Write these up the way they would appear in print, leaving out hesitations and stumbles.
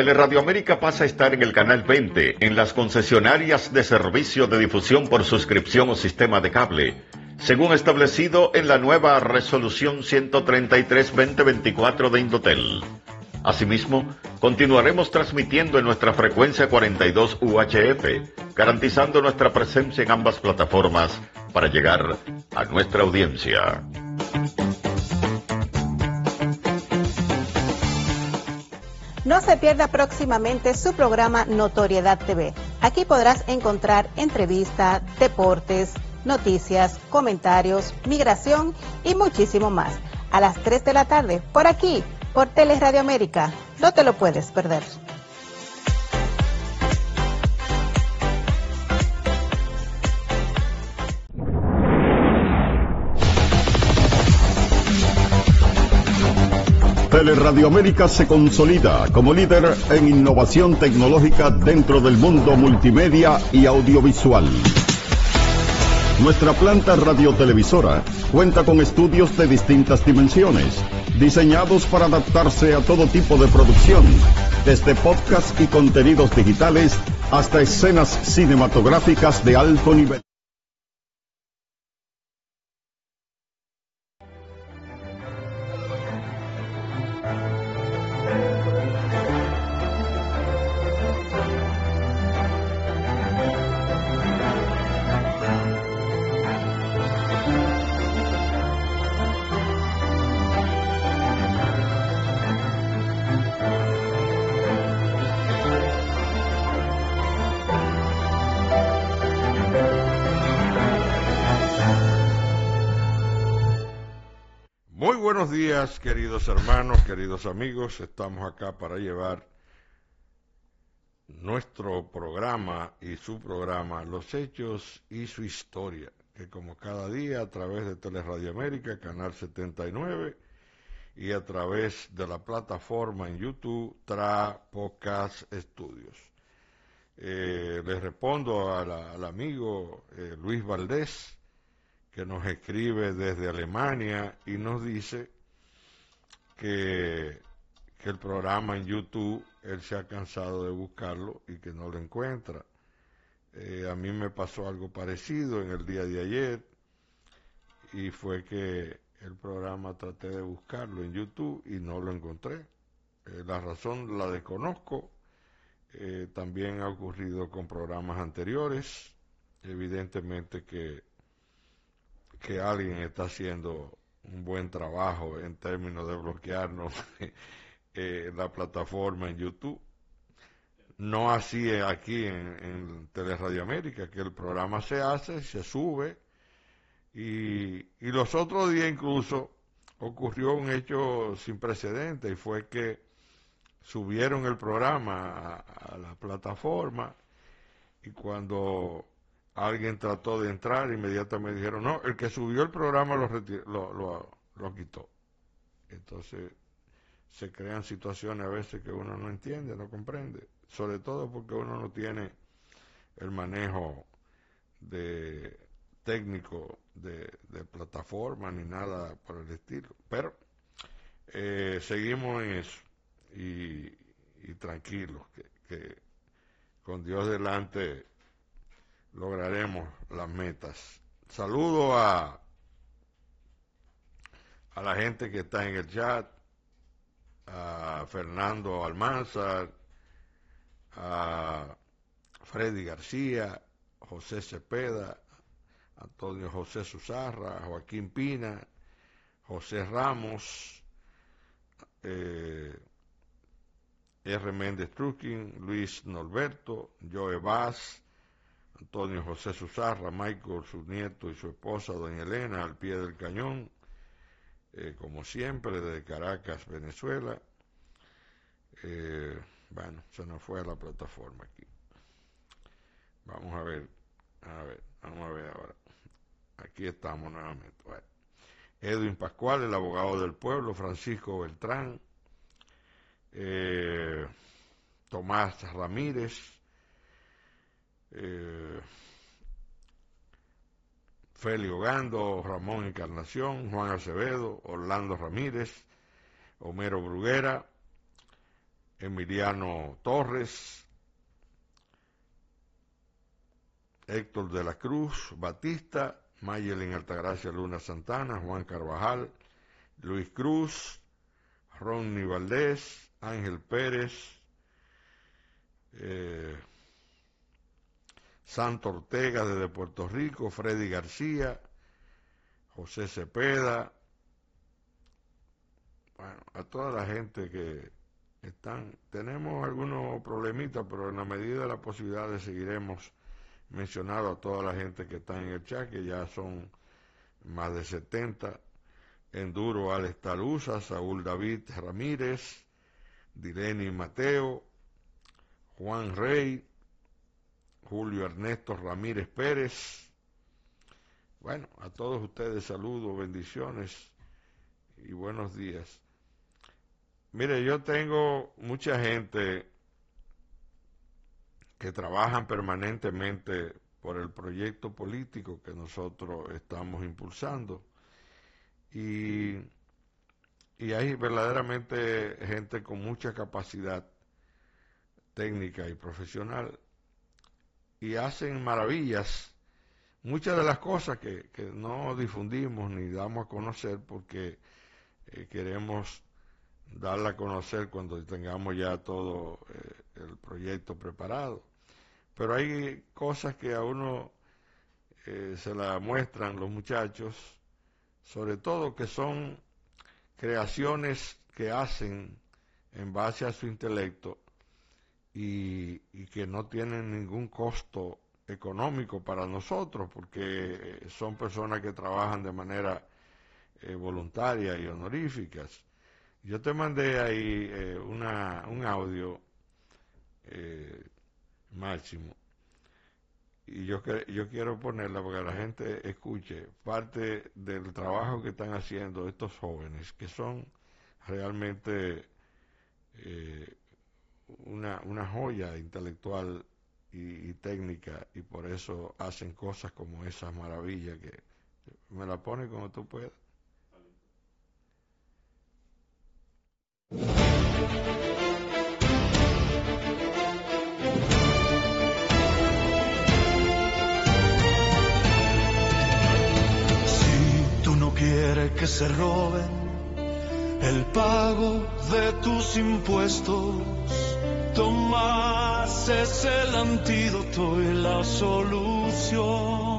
Teleradio América pasa a estar en el canal 20, en las concesionarias de servicio de difusión por suscripción o sistema de cable, según establecido en la nueva resolución 133-2024 de Indotel. Asimismo, continuaremos transmitiendo en nuestra frecuencia 42 UHF, garantizando nuestra presencia en ambas plataformas para llegar a nuestra audiencia. No se pierda próximamente su programa Notoriedad TV. Aquí podrás encontrar entrevistas, deportes, noticias, comentarios, migración y muchísimo más. A las 3 de la tarde, por aquí, por Teleradio América. No te lo puedes perder. Teleradio América se consolida como líder en innovación tecnológica dentro del mundo multimedia y audiovisual. Nuestra planta radiotelevisora cuenta con estudios de distintas dimensiones, diseñados para adaptarse a todo tipo de producción, desde podcast y contenidos digitales hasta escenas cinematográficas de alto nivel. Buenos días, queridos hermanos, queridos amigos. Estamos acá para llevar nuestro programa y su programa, los hechos y su historia, que como cada día a través de Teleradio América, Canal 79, y a través de la plataforma en YouTube, Podcast Estudios. Les respondo al amigo Luis Valdés, que nos escribe desde Alemania y nos dice que el programa en YouTube, él se ha cansado de buscarlo y que no lo encuentra. A mí me pasó algo parecido en el día de ayer, y fue que el programa traté de buscarlo en YouTube y no lo encontré. La razón la desconozco. También ha ocurrido con programas anteriores. Evidentemente que alguien está haciendo un buen trabajo en términos de bloquearnos la plataforma en YouTube. No así aquí en Teleradio América, que el programa se hace, se sube, y los otros días incluso ocurrió un hecho sin precedentes, y fue que subieron el programa a la plataforma, y cuando alguien trató de entrar, inmediatamente dijeron, no, el que subió el programa lo quitó. Entonces se crean situaciones a veces que uno no entiende, no comprende, sobre todo porque uno no tiene el manejo técnico de plataforma ni nada por el estilo. Pero seguimos en eso y tranquilos, que con Dios delante lograremos las metas. Saludo a la gente que está en el chat, a Fernando Almanzar, a Freddy García, José Cepeda, Antonio José Susarra, Joaquín Pina, José Ramos, R. Méndez Truquín, Luis Norberto, Joe Vaz, Antonio José Susarra, Michael, su nieto y su esposa, doña Elena, al pie del cañón, como siempre, desde Caracas, Venezuela. Bueno, se nos fue a la plataforma aquí. Vamos a ver ahora. Aquí estamos nuevamente. Bueno. Edwin Pascual, el abogado del pueblo, Francisco Beltrán, Tomás Ramírez, Félix Gando, Ramón Encarnación, Juan Acevedo, Orlando Ramírez, Homero Bruguera, Emiliano Torres, Héctor de la Cruz Batista, Mayelin Altagracia Luna Santana, Juan Carvajal, Luis Cruz, Ronnie Valdés, Ángel Pérez, Santo Ortega desde Puerto Rico, Freddy García, José Cepeda, bueno, a toda la gente que tenemos algunos problemitas, pero en la medida de las posibilidades seguiremos mencionando a toda la gente que está en el chat, que ya son más de 70, Enduro Alex Talusa, Saúl David Ramírez, Dileni Mateo, Juan Rey, Julio Ernesto Ramírez Pérez. Bueno, a todos ustedes saludos, bendiciones y buenos días. Mire, yo tengo mucha gente que trabajan permanentemente por el proyecto político que nosotros estamos impulsando. Y hay verdaderamente gente con mucha capacidad técnica y profesional. Y hacen maravillas. Muchas de las cosas que no difundimos ni damos a conocer porque queremos darla a conocer cuando tengamos ya todo el proyecto preparado. Pero hay cosas que a uno se la muestran los muchachos, sobre todo que son creaciones que hacen en base a su intelecto y que no tienen ningún costo económico para nosotros, porque son personas que trabajan de manera voluntaria y honoríficas. Yo te mandé ahí un audio, Máximo, y yo quiero ponerla para que la gente escuche parte del trabajo que están haciendo estos jóvenes, que son realmente una joya intelectual y técnica, y por eso hacen cosas como esas maravillas que me la pone como tú puedas. Si tú no quieres que se roben el pago de tus impuestos, Tomás es el antídoto y la solución.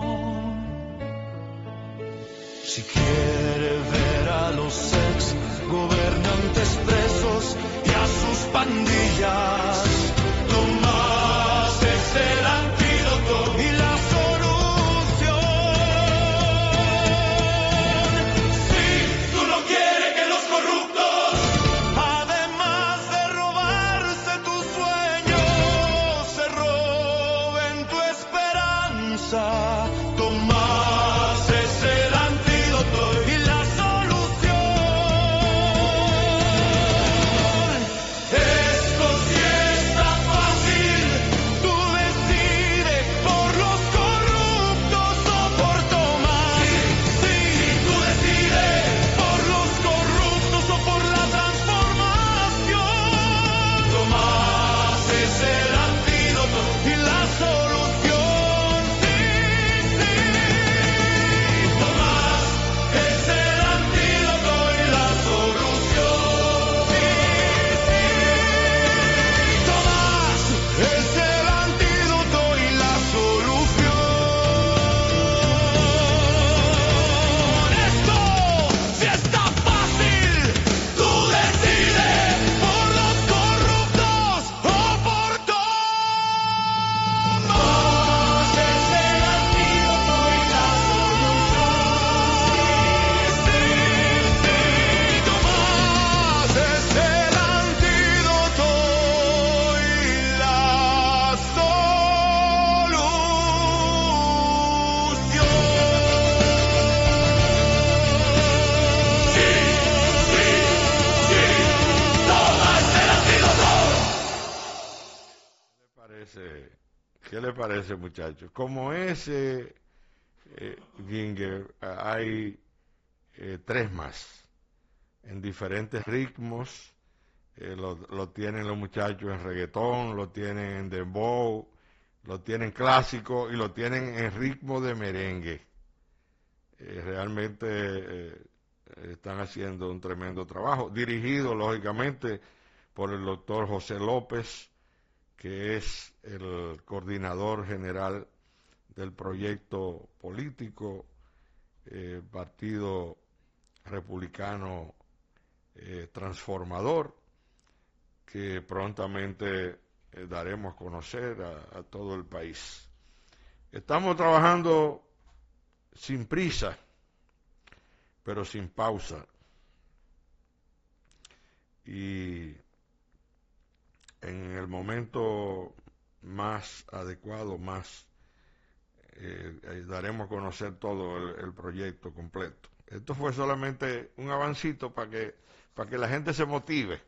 Si quiere ver a los ex gobernantes presos y a sus pandillas, Tomás es el antídoto y la solución. Si tú no quieres que los corruptos, además de robarse tus sueños, se roben tu esperanza, Tomás es el antídoto y la solución. Esto sí está fácil, tú decides por los corruptos o por Tomás. Sí, tú decides por los corruptos o por la transformación. Tomás es el antídoto y la solución. Sí, sí. Tomás es el antídoto y la solución. Sí, sí. Tomás es el antídoto y la solución. Esto sí está fácil, tú decides por los corruptos o por Tomás. Es el antídoto y la solución. Sí, sí, Tomás es el antídoto y la solución. ¿Qué le parece, muchachos? Como ese Ginger, hay tres más, en diferentes ritmos, lo tienen los muchachos en reggaetón, lo tienen en dembow, lo tienen clásico y lo tienen en ritmo de merengue. Realmente están haciendo un tremendo trabajo, dirigido lógicamente por el doctor José López, que es el coordinador general del proyecto político Partido Republicano Transformador, que prontamente daremos a conocer a todo el país. Estamos trabajando sin prisa, pero sin pausa. Y en el momento más adecuado, daremos a conocer todo el proyecto completo. Esto fue solamente un avancito para que la gente se motive.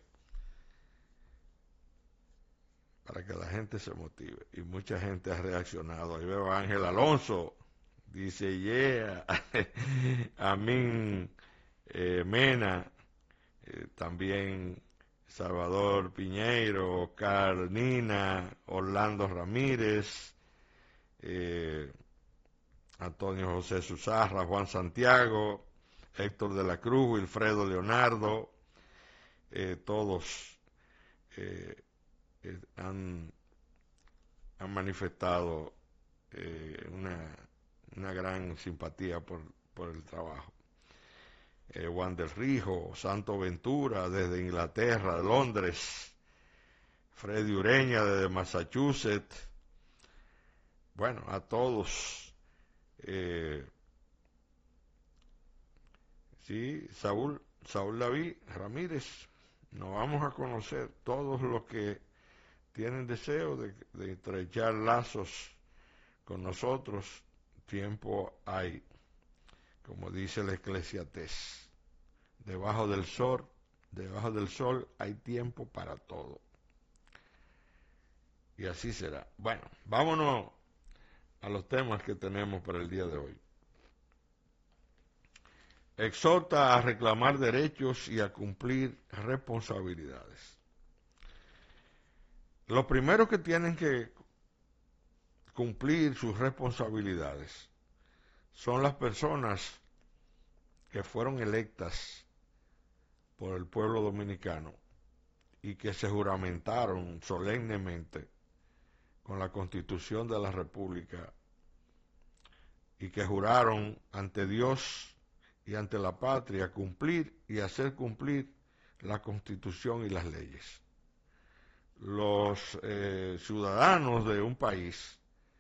Para que la gente se motive. Y mucha gente ha reaccionado. Ahí veo a Ángel Alonso. Dice, yeah. Amin Mena. También Salvador Piñeiro, Oscar Nina, Orlando Ramírez, Antonio José Susarra, Juan Santiago, Héctor de la Cruz, Wilfredo Leonardo, todos han manifestado una gran simpatía por el trabajo. Juan del Rijo, Santo Ventura desde Inglaterra, Londres, Freddy Ureña desde Massachusetts. Bueno, a todos. Sí, Saúl David Ramírez, nos vamos a conocer todos los que tienen deseo de estrechar lazos con nosotros. Tiempo hay, como dice el Eclesiastés, debajo del sol hay tiempo para todo. Y así será. Bueno, vámonos a los temas que tenemos para el día de hoy. Exhorta a reclamar derechos y a cumplir responsabilidades. Los primeros que tienen que cumplir sus responsabilidades son las personas que fueron electas por el pueblo dominicano y que se juramentaron solemnemente con la Constitución de la República y que juraron ante Dios y ante la patria cumplir y hacer cumplir la Constitución y las leyes. Los ciudadanos de un país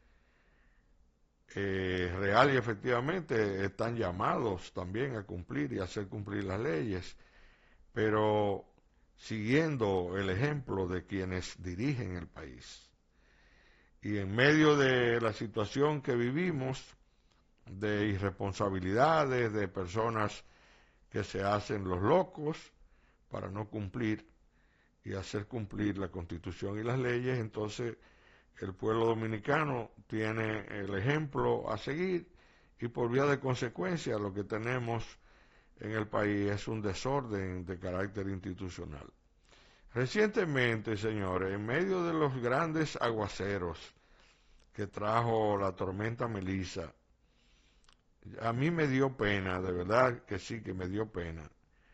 real y efectivamente están llamados también a cumplir y hacer cumplir las leyes, pero siguiendo el ejemplo de quienes dirigen el país. Y en medio de la situación que vivimos, de irresponsabilidades, de personas que se hacen los locos para no cumplir y hacer cumplir la Constitución y las leyes, entonces el pueblo dominicano tiene el ejemplo a seguir y por vía de consecuencia lo que tenemos en el país es un desorden de carácter institucional. Recientemente, señores, en medio de los grandes aguaceros que trajo la tormenta Melissa, a mí me dio pena, de verdad que sí que me dio pena.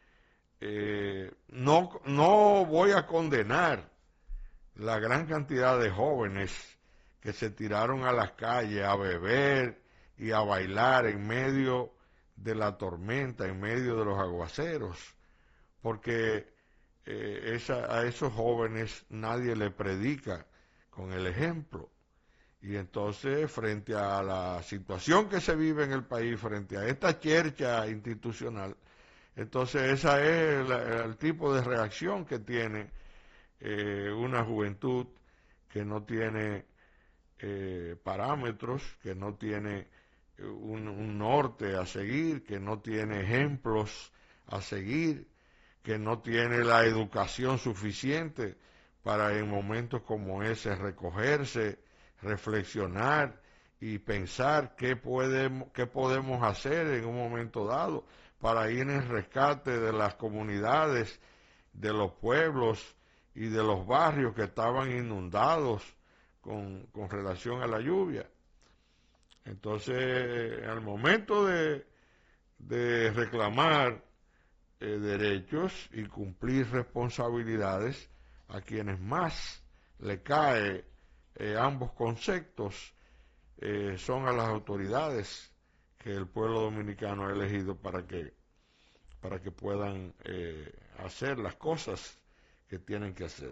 No voy a condenar la gran cantidad de jóvenes que se tiraron a las calles a beber y a bailar en medio de la tormenta, en medio de los aguaceros, porque a esos jóvenes nadie le predica con el ejemplo. Y entonces, frente a la situación que se vive en el país, frente a esta chercha institucional, entonces esa es el tipo de reacción que tiene una juventud que no tiene parámetros, que no tiene un norte a seguir, que no tiene ejemplos a seguir, que no tiene la educación suficiente para en momentos como ese recogerse, reflexionar y pensar qué podemos hacer en un momento dado para ir en rescate de las comunidades de los pueblos y de los barrios que estaban inundados con relación a la lluvia. Entonces, al momento de reclamar derechos y cumplir responsabilidades, a quienes más le cae ambos conceptos son a las autoridades que el pueblo dominicano ha elegido para que puedan hacer las cosas que tienen que hacer.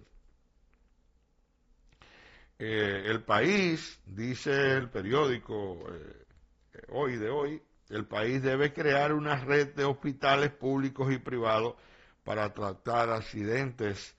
El País, dice el periódico Hoy de hoy, el país debe crear una red de hospitales públicos y privados para tratar accidentes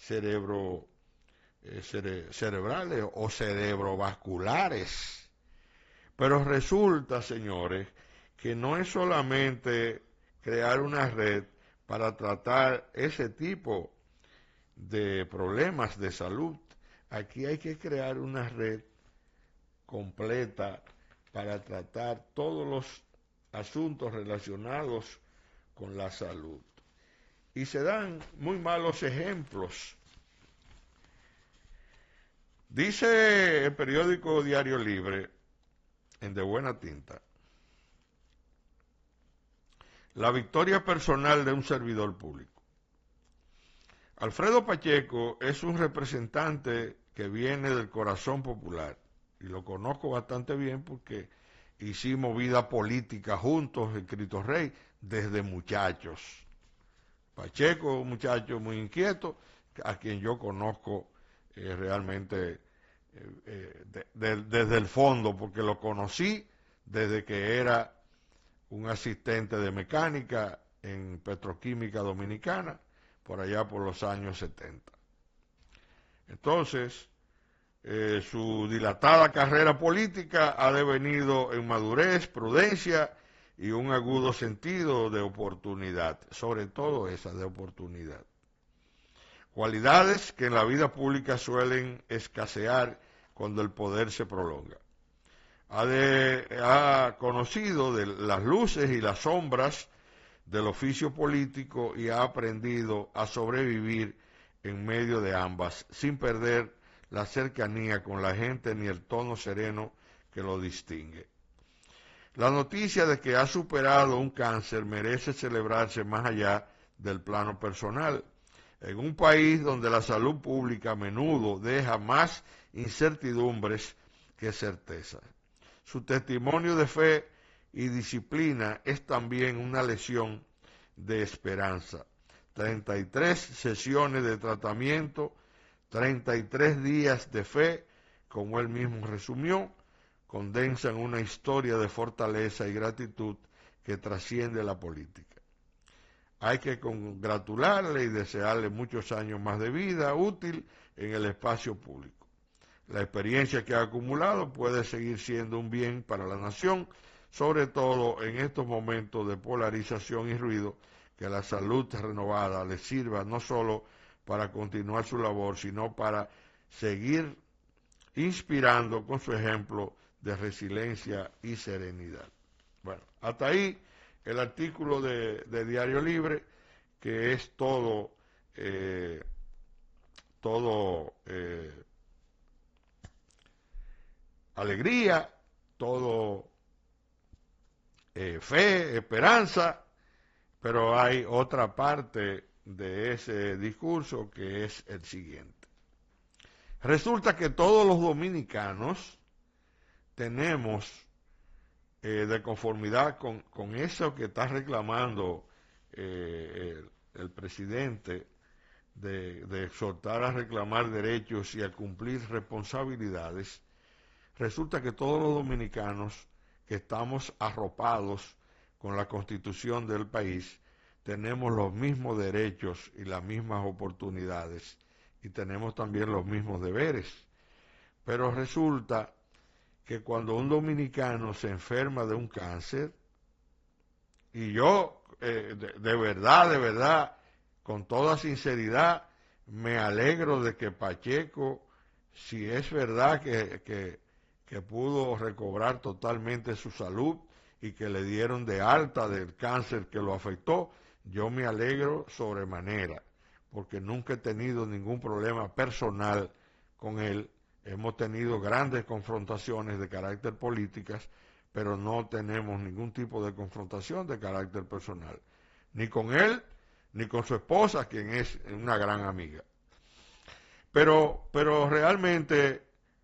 cerebrales o cerebrovasculares. Pero resulta, señores, que no es solamente crear una red para tratar ese tipo de problemas de salud. Aquí hay que crear una red completa para tratar todos los asuntos relacionados con la salud. Y se dan muy malos ejemplos. Dice el periódico Diario Libre, en de buena tinta, la victoria personal de un servidor público. Alfredo Pacheco es un representante que viene del corazón popular, y lo conozco bastante bien porque hicimos vida política juntos en Cristo Rey desde muchachos. Pacheco, un muchacho muy inquieto, a quien yo conozco realmente desde el fondo, porque lo conocí desde que era un asistente de mecánica en Petroquímica Dominicana, por allá por los años 70. Entonces, su dilatada carrera política ha devenido en madurez, prudencia y un agudo sentido de oportunidad, sobre todo esa de oportunidad. Cualidades que en la vida pública suelen escasear cuando el poder se prolonga. Ha conocido de las luces y las sombras del oficio político y ha aprendido a sobrevivir en medio de ambas, sin perder la cercanía con la gente ni el tono sereno que lo distingue. La noticia de que ha superado un cáncer merece celebrarse más allá del plano personal. En un país donde la salud pública a menudo deja más incertidumbres que certezas. Su testimonio de fe y disciplina es también una lección de esperanza. 33 sesiones de tratamiento, 33 días de fe, como él mismo resumió, condensan una historia de fortaleza y gratitud que trasciende la política. Hay que congratularle y desearle muchos años más de vida útil en el espacio público. La experiencia que ha acumulado puede seguir siendo un bien para la nación, sobre todo en estos momentos de polarización y ruido, que la salud renovada le sirva no solo para continuar su labor, sino para seguir inspirando con su ejemplo de resiliencia y serenidad. Bueno, hasta ahí el artículo de Diario Libre, que es todo alegría, todo fe, esperanza, pero hay otra parte de ese discurso que es el siguiente. Resulta que todos los dominicanos tenemos, de conformidad con eso que está reclamando el presidente, de exhortar a reclamar derechos y a cumplir responsabilidades, resulta que todos los dominicanos que estamos arropados con la Constitución del país tenemos los mismos derechos y las mismas oportunidades y tenemos también los mismos deberes. Pero resulta que cuando un dominicano se enferma de un cáncer, y yo de verdad, con toda sinceridad, me alegro de que Pacheco, si es verdad que pudo recobrar totalmente su salud y que le dieron de alta del cáncer que lo afectó, yo me alegro sobremanera, porque nunca he tenido ningún problema personal con él. Hemos tenido grandes confrontaciones de carácter políticas, pero no tenemos ningún tipo de confrontación de carácter personal, ni con él, ni con su esposa, quien es una gran amiga. Pero realmente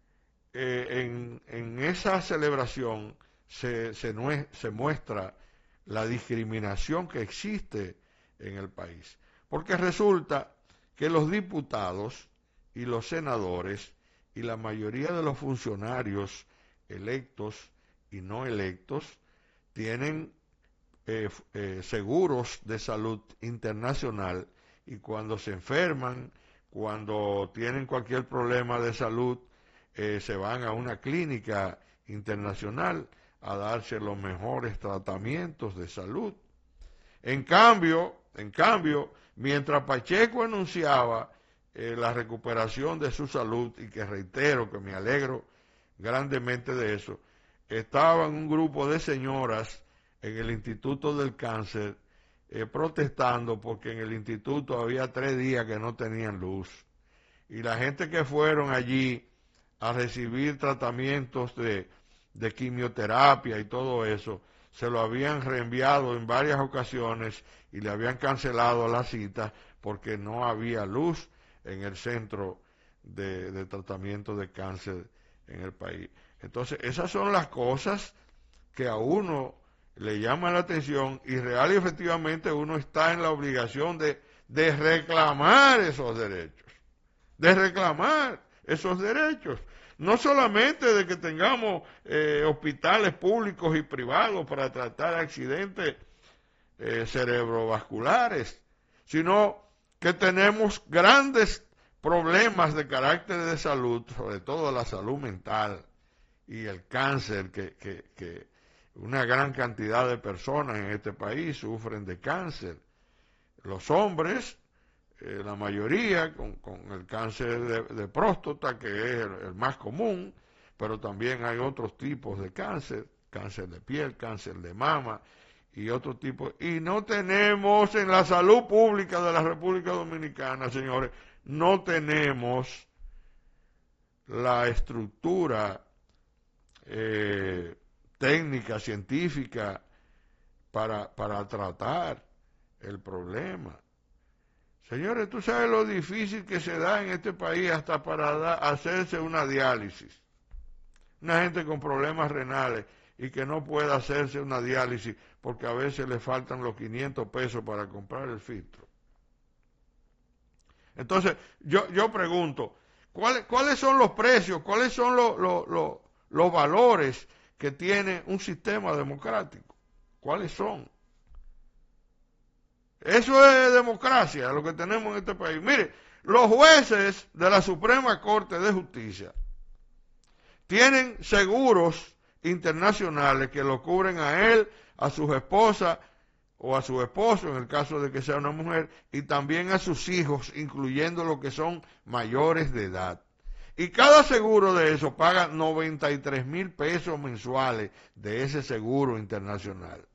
en esa celebración se muestra la discriminación que existe en el país, porque resulta que los diputados y los senadores y la mayoría de los funcionarios electos y no electos tienen seguros de salud internacional, y cuando se enferman, cuando tienen cualquier problema de salud, se van a una clínica internacional a darse los mejores tratamientos de salud. En cambio, mientras Pacheco anunciaba la recuperación de su salud, y que reitero que me alegro grandemente de eso, estaban un grupo de señoras en el Instituto del Cáncer protestando porque en el instituto había 3 días que no tenían luz, y la gente que fueron allí a recibir tratamientos de quimioterapia y todo eso, se lo habían reenviado en varias ocasiones y le habían cancelado la cita porque no había luz en el centro de tratamiento de cáncer en el país. Entonces, esas son las cosas que a uno le llaman la atención, y real y efectivamente uno está en la obligación de reclamar esos derechos, no solamente de que tengamos hospitales públicos y privados para tratar accidentes cerebrovasculares, sino que tenemos grandes problemas de carácter de salud, sobre todo la salud mental y el cáncer, que una gran cantidad de personas en este país sufren de cáncer. Los hombres, la mayoría, con el cáncer de próstata, que es el más común, pero también hay otros tipos de cáncer, cáncer de piel, cáncer de mama y otro tipo. Y no tenemos en la salud pública de la República Dominicana, señores, no tenemos la estructura técnica, científica, para tratar el problema. Señores, tú sabes lo difícil que se da en este país hasta para hacerse una diálisis. Una gente con problemas renales y que no puede hacerse una diálisis porque a veces le faltan los 500 pesos para comprar el filtro. Entonces, yo pregunto, ¿cuáles son los precios? ¿Cuáles son los valores que tiene un sistema democrático? ¿Cuáles son? Eso es democracia, lo que tenemos en este país. Mire, los jueces de la Suprema Corte de Justicia tienen seguros internacionales que lo cubren a él, a sus esposas o a su esposo, en el caso de que sea una mujer, y también a sus hijos, incluyendo los que son mayores de edad. Y cada seguro de eso paga 93,000 pesos mensuales de ese seguro internacional.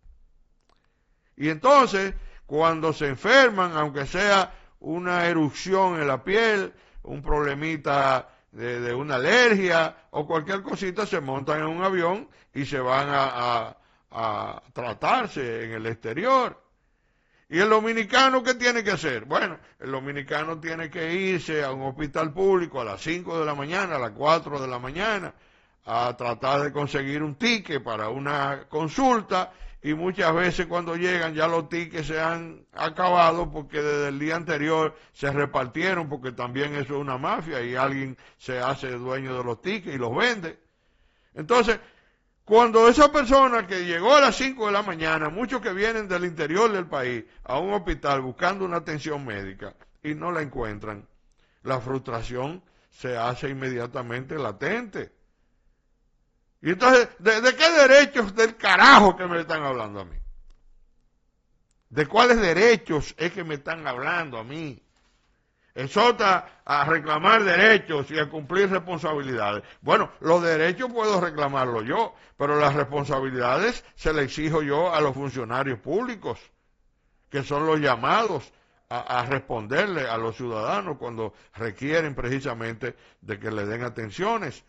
Y entonces, cuando se enferman, aunque sea una erupción en la piel, un problemita de una alergia o cualquier cosita, se montan en un avión y se van a tratarse en el exterior. ¿Y el dominicano qué tiene que hacer? Bueno, el dominicano tiene que irse a un hospital público a las 5 de la mañana, a las 4 de la mañana, a tratar de conseguir un ticket para una consulta, y muchas veces cuando llegan ya los tickets se han acabado porque desde el día anterior se repartieron, porque también eso es una mafia y alguien se hace dueño de los tickets y los vende. Entonces, cuando esa persona que llegó a las 5 de la mañana, muchos que vienen del interior del país a un hospital buscando una atención médica y no la encuentran, la frustración se hace inmediatamente latente. Y entonces, ¿de qué derechos del carajo que me están hablando a mí? ¿De cuáles derechos es que me están hablando a mí? Exhorta a reclamar derechos y a cumplir responsabilidades. Bueno, los derechos puedo reclamarlos yo, pero las responsabilidades se las exijo yo a los funcionarios públicos, que son los llamados a responderle a los ciudadanos cuando requieren precisamente de que le den atenciones.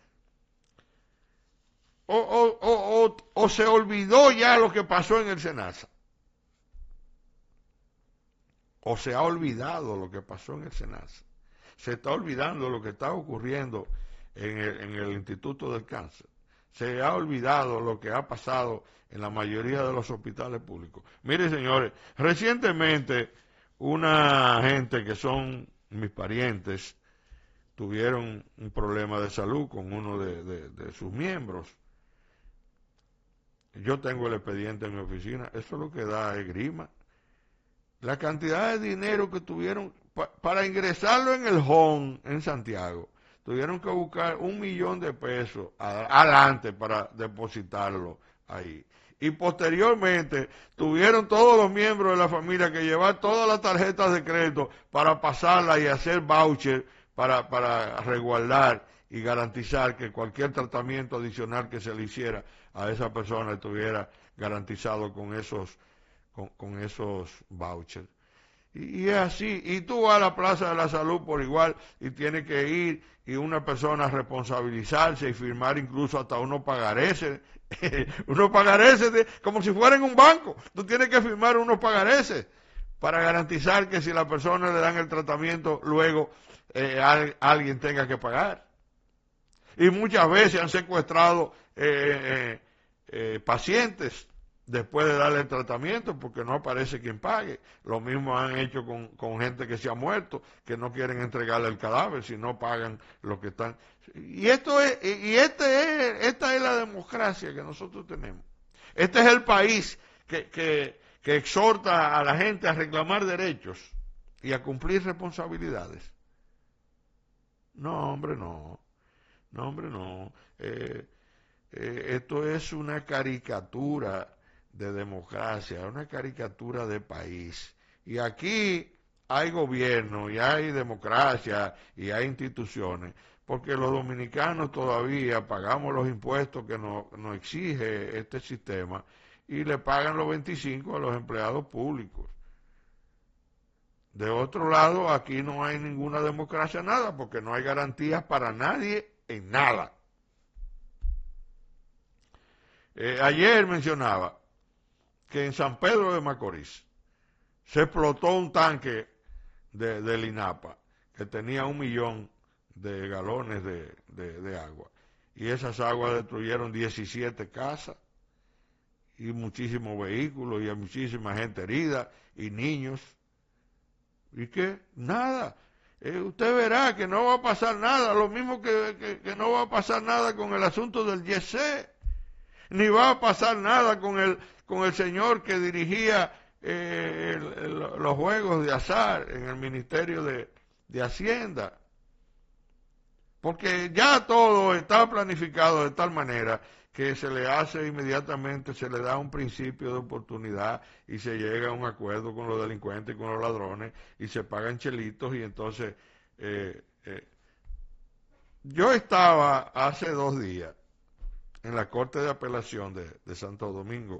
O se olvidó ya lo que pasó en el SENASA. O se ha olvidado lo que pasó en el SENASA. Se está olvidando lo que está ocurriendo en el Instituto del Cáncer. Se ha olvidado lo que ha pasado en la mayoría de los hospitales públicos. Miren, señores, recientemente una gente que son mis parientes tuvieron un problema de salud con uno de sus miembros. Yo tengo el expediente en mi oficina, eso es lo que da es grima. La cantidad de dinero que tuvieron para ingresarlo en el HON en Santiago, tuvieron que buscar $1 millón adelante para depositarlo ahí. Y posteriormente tuvieron todos los miembros de la familia que llevar todas las tarjetas de crédito para pasarlas y hacer voucher para resguardar y garantizar que cualquier tratamiento adicional que se le hiciera a esa persona estuviera garantizado con esos vouchers. Y es así, y tú vas a la Plaza de la Salud por igual y tienes que ir y una persona responsabilizarse y firmar incluso hasta unos pagareces, como si fuera en un banco. Tú tienes que firmar unos pagareces para garantizar que si la persona le dan el tratamiento, luego alguien tenga que pagar. Y muchas veces han secuestrado pacientes después de darle el tratamiento porque no aparece quien pague. Lo mismo han hecho con gente que se ha muerto, que no quieren entregarle el cadáver si no pagan lo que están. Esta es la democracia que nosotros tenemos. Este es el país que exhorta a la gente a reclamar derechos y a cumplir responsabilidades. No, hombre, no. No, hombre, no. Esto es una caricatura de democracia, una caricatura de país. Y aquí hay gobierno, y hay democracia, y hay instituciones, porque los dominicanos todavía pagamos los impuestos que nos exige este sistema, y le pagan los 25 a los empleados públicos. De otro lado, aquí no hay ninguna democracia, nada, porque no hay garantías para nadie en nada. Ayer mencionaba que en San Pedro de Macorís se explotó un tanque del INAPA que tenía 1 millón de galones de agua, y esas aguas destruyeron 17 casas y muchísimos vehículos y hay muchísima gente herida y niños. ¿Y qué? Nada. Usted verá que no va a pasar nada, lo mismo que no va a pasar nada con el asunto del YC, ni va a pasar nada con el señor que dirigía los juegos de azar en el Ministerio de Hacienda. Porque ya todo está planificado de tal manera que se le hace inmediatamente, se le da un principio de oportunidad y se llega a un acuerdo con los delincuentes y con los ladrones y se pagan chelitos y entonces... yo estaba hace 2 días en la Corte de Apelación de Santo Domingo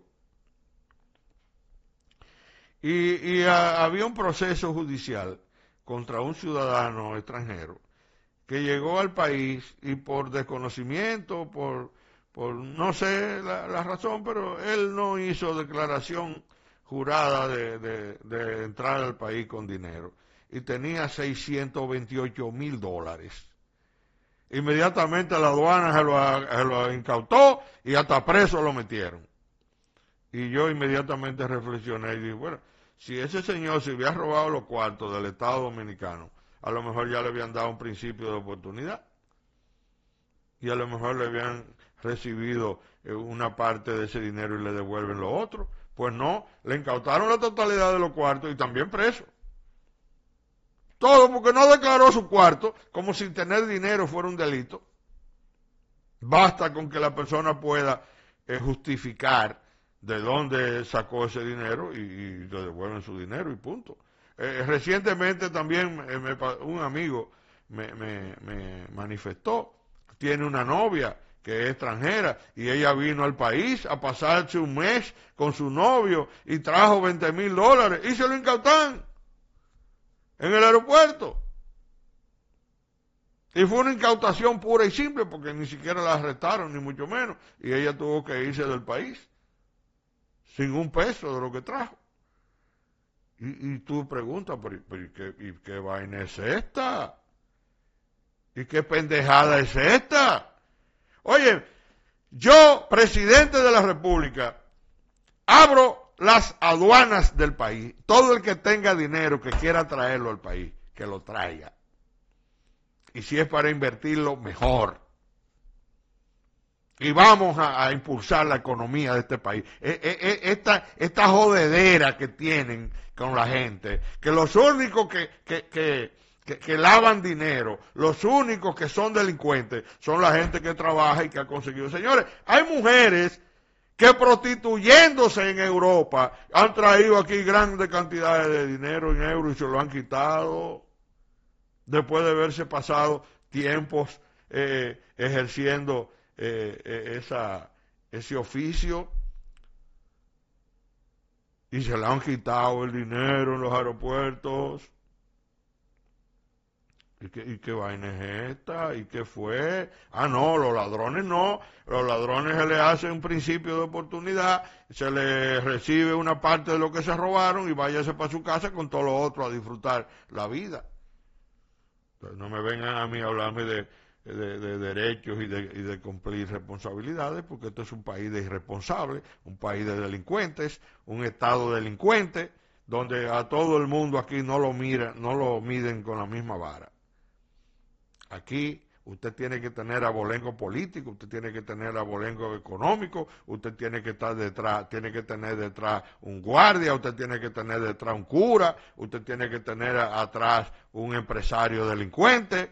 y había un proceso judicial contra un ciudadano extranjero que llegó al país y por desconocimiento, por no sé la razón, pero él no hizo declaración jurada de entrar al país con dinero y tenía $628,000. Inmediatamente la aduana se lo incautó y hasta preso lo metieron. Y yo inmediatamente reflexioné y dije, bueno, si ese señor se hubiera robado los cuartos del Estado Dominicano, a lo mejor ya le habían dado un principio de oportunidad y a lo mejor le habían recibido una parte de ese dinero y le devuelven lo otro. Pues no, le incautaron la totalidad de los cuartos y también preso. Todo porque no declaró su cuarto, como si tener dinero fuera un delito. Basta con que la persona pueda justificar de dónde sacó ese dinero y le devuelven su dinero y punto. Recientemente también un amigo me manifestó, tiene una novia que es extranjera y ella vino al país a pasarse un mes con su novio y trajo $20,000 y se lo incautan. en el aeropuerto. Y fue una incautación pura y simple, porque ni siquiera la arrestaron, ni mucho menos. Y ella tuvo que irse del país, sin un peso de lo que trajo. Y tú preguntas, ¿y qué vaina es esta? ¿Y qué pendejada es esta? Oye, yo, presidente de la República, abro las aduanas del país. Todo el que tenga dinero que quiera traerlo al país, que lo traiga. Y si es para invertirlo, mejor. Y vamos a impulsar la economía de este país. Esta jodedera que tienen con la gente, que los únicos que lavan dinero, los únicos que son delincuentes, son la gente que trabaja y que ha conseguido. Señores, hay mujeres que prostituyéndose en Europa han traído aquí grandes cantidades de dinero en euros y se lo han quitado después de haberse pasado tiempos ejerciendo ese oficio, y se le han quitado el dinero en los aeropuertos. ¿Y qué vaina es esta? ¿Y qué fue? Ah, no, los ladrones no. Los ladrones se les hace un principio de oportunidad, se les recibe una parte de lo que se robaron y váyase para su casa con todo lo otro a disfrutar la vida. Entonces, no me vengan a mí a hablarme de derechos y de cumplir responsabilidades, porque esto es un país de irresponsables, un país de delincuentes, un estado delincuente, donde a todo el mundo aquí no lo miden con la misma vara. Aquí usted tiene que tener abolengo político, usted tiene que tener abolengo económico, usted tiene que estar detrás, tiene que tener detrás un guardia, usted tiene que tener detrás un cura, usted tiene que tener atrás un empresario delincuente,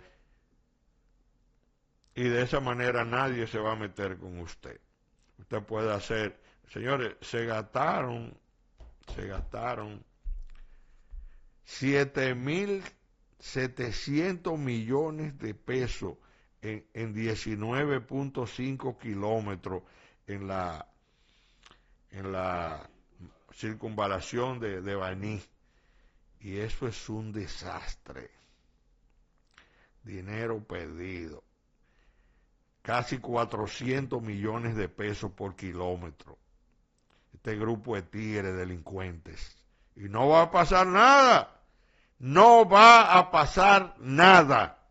y de esa manera nadie se va a meter con usted. Usted puede hacer, señores, se gastaron 7.700 millones de pesos en 19.5 kilómetros en la circunvalación de Baní. Y eso es un desastre. Dinero perdido. Casi 400 millones de pesos por kilómetro. Este grupo de tigres delincuentes. Y no va a pasar nada. No va a pasar nada.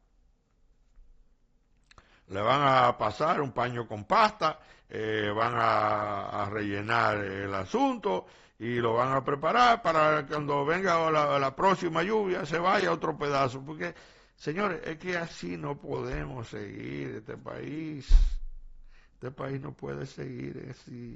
Le van a pasar un paño con pasta, van a rellenar el asunto y lo van a preparar para cuando venga la próxima lluvia se vaya a otro pedazo. Porque, señores, es que así no podemos seguir este país. Este país no puede seguir así.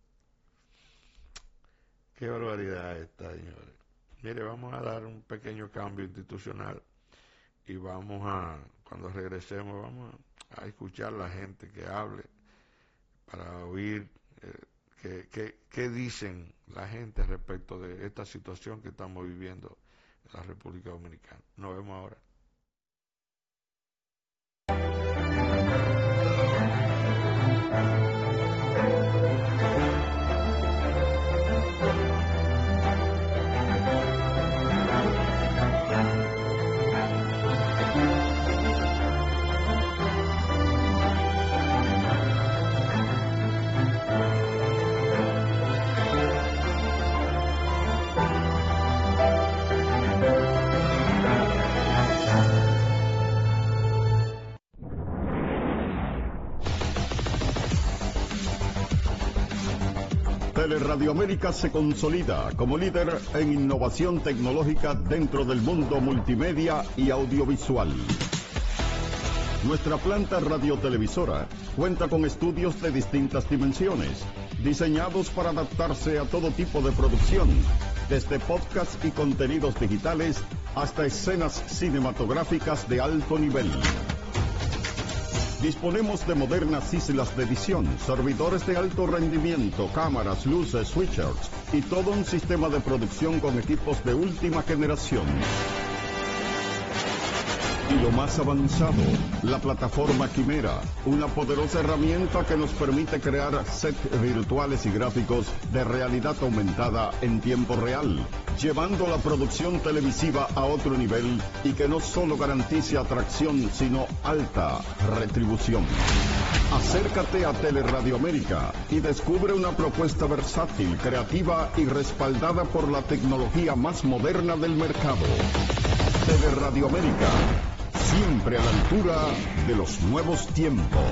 Qué barbaridad esta, señores. Mire, vamos a dar un pequeño cambio institucional y cuando regresemos, vamos a escuchar a la gente que hable para oír qué dicen la gente respecto de esta situación que estamos viviendo en la República Dominicana. Nos vemos ahora. Teleradioamérica se consolida como líder en innovación tecnológica dentro del mundo multimedia y audiovisual. Nuestra planta radiotelevisora cuenta con estudios de distintas dimensiones, diseñados para adaptarse a todo tipo de producción, desde podcast y contenidos digitales hasta escenas cinematográficas de alto nivel. Disponemos de modernas islas de edición, servidores de alto rendimiento, cámaras, luces, switchers y todo un sistema de producción con equipos de última generación. Y lo más avanzado, la plataforma Quimera, una poderosa herramienta que nos permite crear sets virtuales y gráficos de realidad aumentada en tiempo real, llevando la producción televisiva a otro nivel y que no solo garantice atracción, sino alta retribución. Acércate a Teleradio América y descubre una propuesta versátil, creativa y respaldada por la tecnología más moderna del mercado. Teleradio América, siempre a la altura de los nuevos tiempos.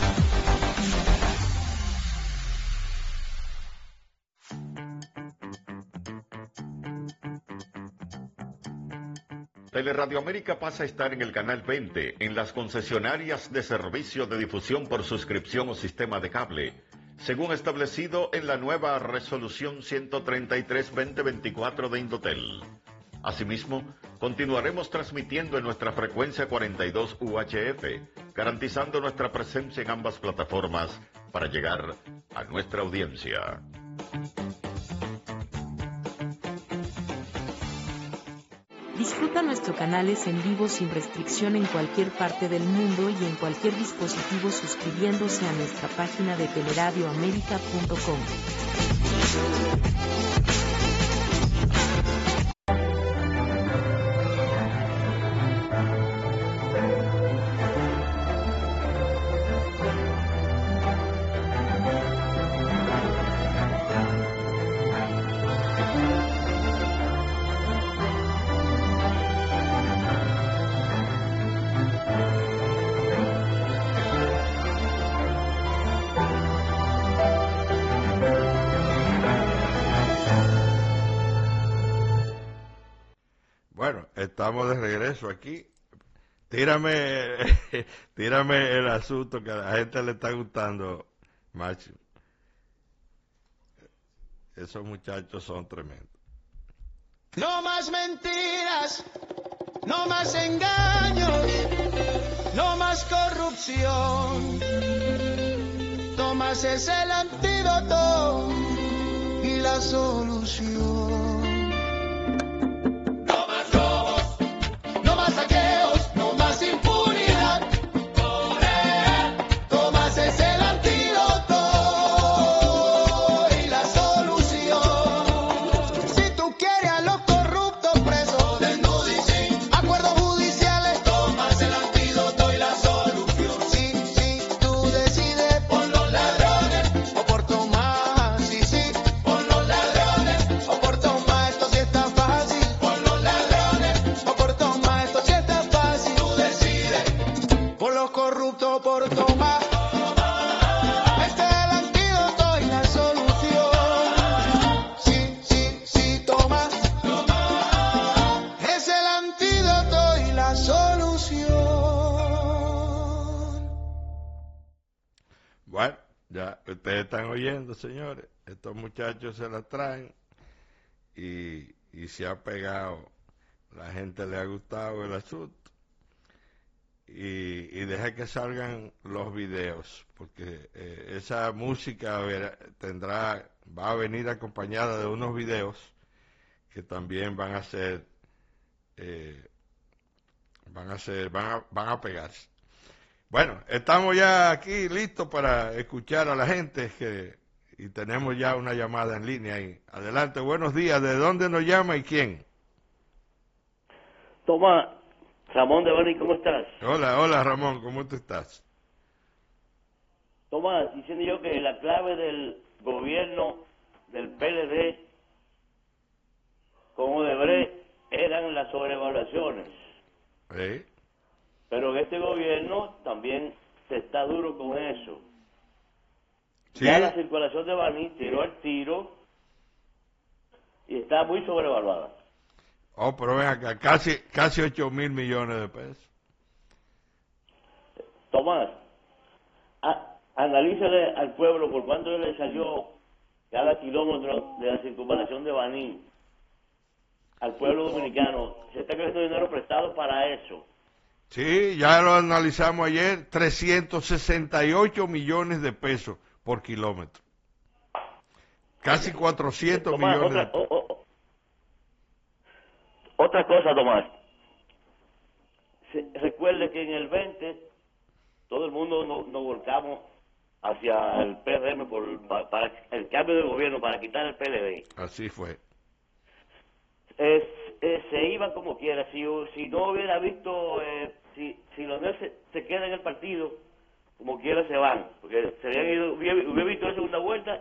Teleradio América pasa a estar en el canal 20 en las concesionarias de servicio de difusión por suscripción o sistema de cable, según establecido en la nueva resolución 133-2024 de Indotel. Asimismo, continuaremos transmitiendo en nuestra frecuencia 42 UHF, garantizando nuestra presencia en ambas plataformas para llegar a nuestra audiencia. Disfruta nuestros canales en vivo sin restricción en cualquier parte del mundo y en cualquier dispositivo suscribiéndose a nuestra página de teleradioamerica.com. Bueno, estamos de regreso aquí. Tírame el asunto que a la gente le está gustando, macho. Esos muchachos son tremendos. No más mentiras, no más engaños, no más corrupción. Tomás es el antídoto y la solución. No más robos, no más saqueos, no más impunidad. Tomás es el antídoto y la solución. Si tú quieres a los corruptos presos, desnudicen acuerdos judiciales. Tomás el antídoto y la solución. Si tú decides por los ladrones o por Tomás, sí, por los ladrones o por Tomás, esto sí está fácil. Por los ladrones o por Tomás, esto sí está fácil. Tú decides por los corruptos o por Tomás. Este es el antídoto y la solución. Sí, Tomás. Es el antídoto y la solución. Bueno, ya ustedes están oyendo, señores. Estos muchachos se la traen y se ha pegado. La gente le ha gustado el asunto. Y deja que salgan los videos, porque esa música va a venir acompañada de unos videos que también van a pegarse. Bueno, estamos ya aquí listos para escuchar a la gente y tenemos ya una llamada en línea ahí. Adelante, buenos días. ¿De dónde nos llama y quién? Tomás, Ramón de Bani, ¿cómo estás? Hola Ramón, ¿cómo tú estás? Tomás, diciendo yo que la clave del gobierno del PLD con Odebrecht eran las sobrevaluaciones. ¿Sí? Pero este gobierno también se está duro con eso. Sí. Ya la circulación de Bani tiró el tiro y está muy sobrevaluada. Oh, pero ven acá, casi 8.000 millones de pesos. Tomás, analízale al pueblo por cuánto le salió cada kilómetro de la circunvalación de Baní al pueblo dominicano. Se está quedando dinero prestado para eso. Sí, ya lo analizamos ayer, 368 millones de pesos por kilómetro. Casi 400 Tomás, millones de pesos. Otra cosa, Tomás. recuerde que en el 20 todo el mundo nos volcamos hacia el PRM para el cambio de gobierno, para quitar el PLD. Así fue. Se iban como quiera. Si no hubiera visto, si Leonel se queda en el partido, como quiera se van, porque se habían ido, hubiera visto en segunda vuelta